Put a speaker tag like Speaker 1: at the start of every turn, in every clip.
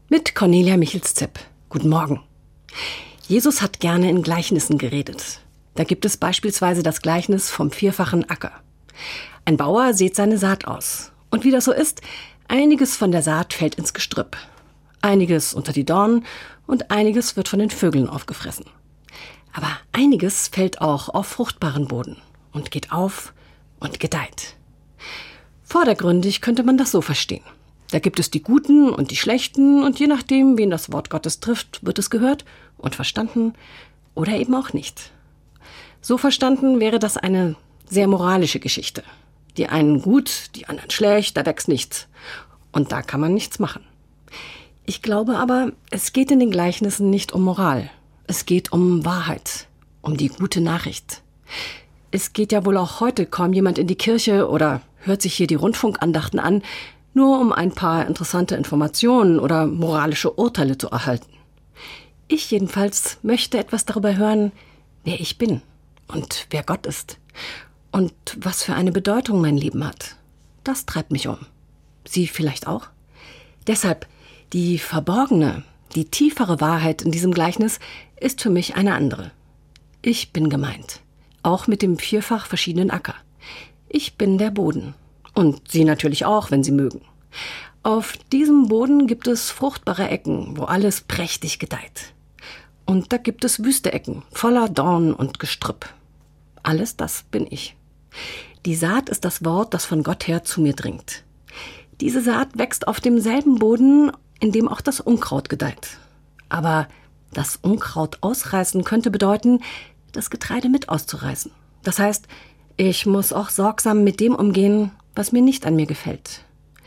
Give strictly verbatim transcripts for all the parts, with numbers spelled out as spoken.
Speaker 1: Mit Cornelia Michels-Zepp. Guten Morgen. Jesus hat gerne in Gleichnissen geredet. Da gibt es beispielsweise das Gleichnis vom vierfachen Acker. Ein Bauer sät seine Saat aus. Und wie das so ist, einiges von der Saat fällt ins Gestrüpp. Einiges unter die Dornen und einiges wird von den Vögeln aufgefressen. Aber einiges fällt auch auf fruchtbaren Boden und geht auf und gedeiht. Vordergründig könnte man das so verstehen. Da gibt es die Guten und die Schlechten und je nachdem, wen das Wort Gottes trifft, wird es gehört und verstanden oder eben auch nicht. So verstanden wäre das eine sehr moralische Geschichte. Die einen gut, die anderen schlecht, da wächst nichts. Und da kann man nichts machen. Ich glaube aber, es geht in den Gleichnissen nicht um Moral. Es geht um Wahrheit, um die gute Nachricht. Es geht ja wohl auch heute kaum jemand in die Kirche oder hört sich hier die Rundfunkandachten an, nur um ein paar interessante Informationen oder moralische Urteile zu erhalten. Ich jedenfalls möchte etwas darüber hören, wer ich bin und wer Gott ist und was für eine Bedeutung mein Leben hat. Das treibt mich um. Sie vielleicht auch? Deshalb die verborgene, die tiefere Wahrheit in diesem Gleichnis ist für mich eine andere. Ich bin gemeint, auch mit dem vierfach verschiedenen Acker. Ich bin der Boden. Und Sie natürlich auch, wenn Sie mögen. Auf diesem Boden gibt es fruchtbare Ecken, wo alles prächtig gedeiht. Und da gibt es wüste Ecken, voller Dornen und Gestrüpp. Alles das bin ich. Die Saat ist das Wort, das von Gott her zu mir dringt. Diese Saat wächst auf demselben Boden, in dem auch das Unkraut gedeiht. Aber das Unkraut ausreißen könnte bedeuten, das Getreide mit auszureißen. Das heißt, ich muss auch sorgsam mit dem umgehen, was mir nicht an mir gefällt.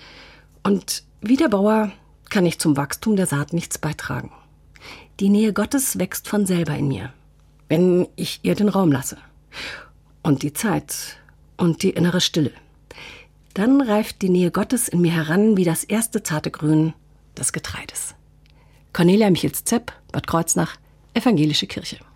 Speaker 1: Und wie der Bauer kann ich zum Wachstum der Saat nichts beitragen. Die Nähe Gottes wächst von selber in mir, wenn ich ihr den Raum lasse. Und die Zeit und die innere Stille. Dann reift die Nähe Gottes in mir heran wie das erste zarte Grün des Getreides. Cornelia Michels-Zepp, Bad Kreuznach, Evangelische Kirche.